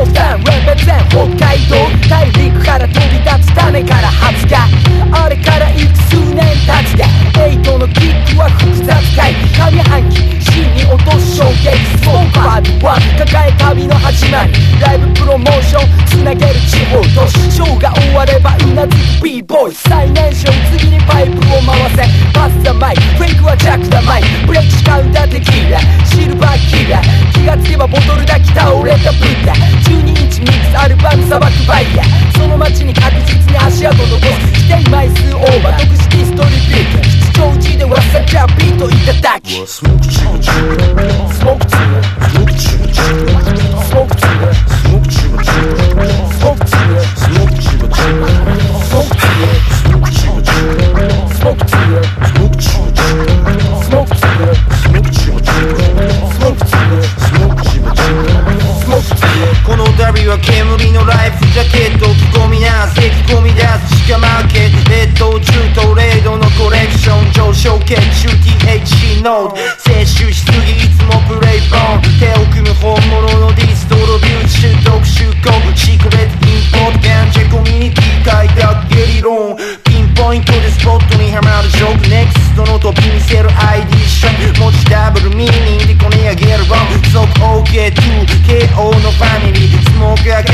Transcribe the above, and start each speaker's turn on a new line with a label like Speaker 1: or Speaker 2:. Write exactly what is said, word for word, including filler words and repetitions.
Speaker 1: ノータンレベゼン北海道大陸から飛び立つ種から発芽あれから幾数年経つでエイトのキックは複雑かい上半期真に落とす衝撃スモークファイブワン抱え旅の始まりライブプロモーションつなげる地方都市ショーが終わればうなずく B ボーイ最年少次にパイプを回せパスザマイフェイクはジャックだマイブレイクしかうだテキーラシルバーキラー気がつけばボトルだけ倒れたブッダじゅうにインチミックスアルバム砂漠バイヤーその街に確実に足跡残す規定枚数オーバー独自ディストリビュート吉祥寺ではサッチャービートいただき
Speaker 2: スモークチュー
Speaker 1: スモークチュー
Speaker 2: スモークチュー
Speaker 1: スモークチュー
Speaker 2: スモークチュー
Speaker 1: スモークチュー
Speaker 2: スモークチュー
Speaker 1: スモークチュー
Speaker 2: スモークチュー
Speaker 1: スモークチュー
Speaker 2: スモークチュー
Speaker 1: スモークチュー
Speaker 2: スモークチュー
Speaker 1: スモークチュー
Speaker 2: スモークチュー
Speaker 1: スモークチュー
Speaker 3: この旅は煙のライフジャケット着込みなせき込み出す地下マーケット列島中とレードのコレクション上昇血中 ティーエイチシー ノード摂取しすぎいつもプレイボーン手を組む本物のディストロビュー習得習慣シークレットインポートガンチェコミュニティ開拓ゲリロンピンポイントでスポットにはまるジョークネクストの飛び見せる アイディー ション持ちダブルミーニングでこね上げるボン即 オーケーツーケーオー のファミリースモーク